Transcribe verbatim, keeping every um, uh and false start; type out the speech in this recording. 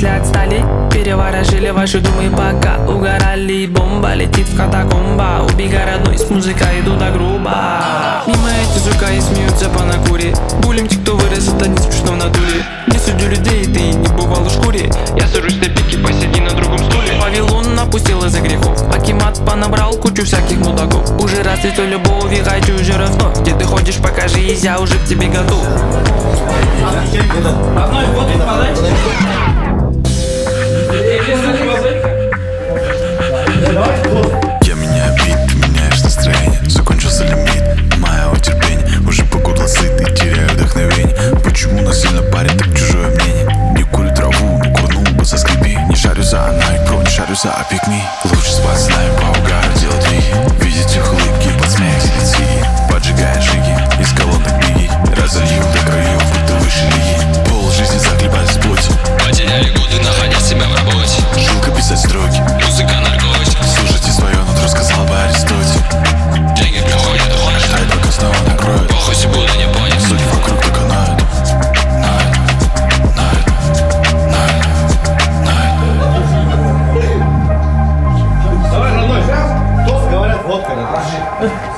мысли отстали, переворожили ваши думы, пока угорали. Бомба летит в катакомба, убегай, родной, с музыкой иду до груба. Мимо эти сука и смеются по накуре. Булим те, кто вырос, это не смешно в натуре. Не суди людей, ты не бывал в шкуре. Я сажусь на пике, посиди на другом стуле. Вавилон напустил из-за грехов, Акимат понабрал кучу всяких мудаков. Уже расцвету любовь, и хочу уже вновь. Где ты ходишь, покажись, я уже к тебе готов. Одной воды подать. Я меняю бит, ты меняешь настроение. Закончился лимит моего терпения. Уже покутал сытый, теряю вдохновение. Почему нас сильно парит так чужое мнение? Не курю траву, но курнул бы заскреби. Не шарю за Nike, не шарю за Epic Me. Лучше спать с нами по угару, делать виги. Видеть их улыбки, под смех сидит сиги. Поджигая жиги, из колонок биги. Разолью до краев, будто выше лиги. Пол жизни захлебать в плоти. Потеряли годы, находя себя в работе. Жилка писать строки. Музыка наркотик. Слушайте свое нутро, сказал бы Аристотель. Деньги приходят, уходят. Ждать, пока снова накроют. Похуй, если буду не понят. Судьи вокруг только ноют. Ноют, ноют, ноют, ноют. Давай, родной, тост, говорят, водка, да,